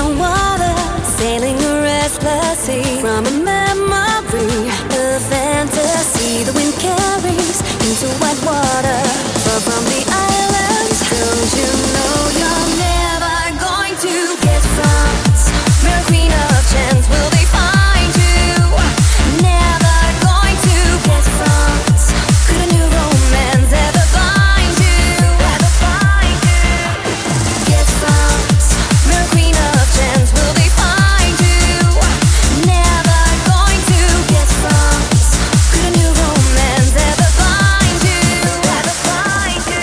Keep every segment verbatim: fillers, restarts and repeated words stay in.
on water, sailing a restless sea. From a memory, a fantasy, the wind carries into white water. Far from the islands, don't you know you're never going to get France? Mary Queen of Chance, will they find you? Never going to get France. Could a new romance ever find you? Ever find you? Get France, Mary Queen of Chance, will they find you? Never going to get France. Could a new romance ever find you? Ever find you?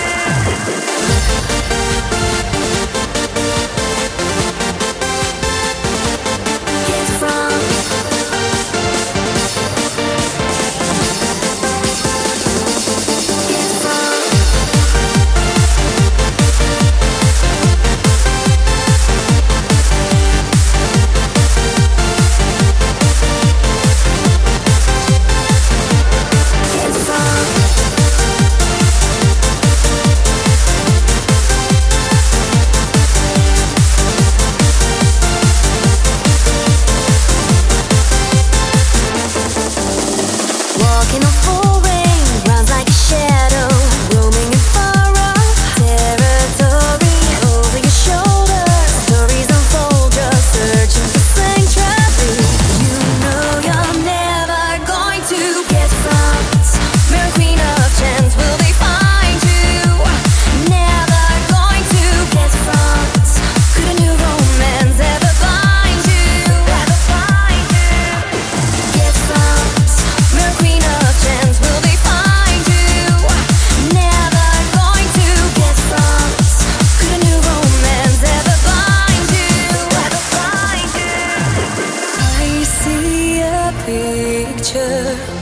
Get France. Get France. Get France. Walking on full rain, runs like a shadow, roaming in far off territory. Over your shoulder, stories unfold, just searching for sanctuary. You know you're never going to get France. Mary Queen of Chance, will they find you? Never going to get France. Could a new romance ever find you? Ever find you? Get France, Mary Queen of Chance, will they find you? Never going to get France. Could a new romance ever find you? Ever find you? I see a picture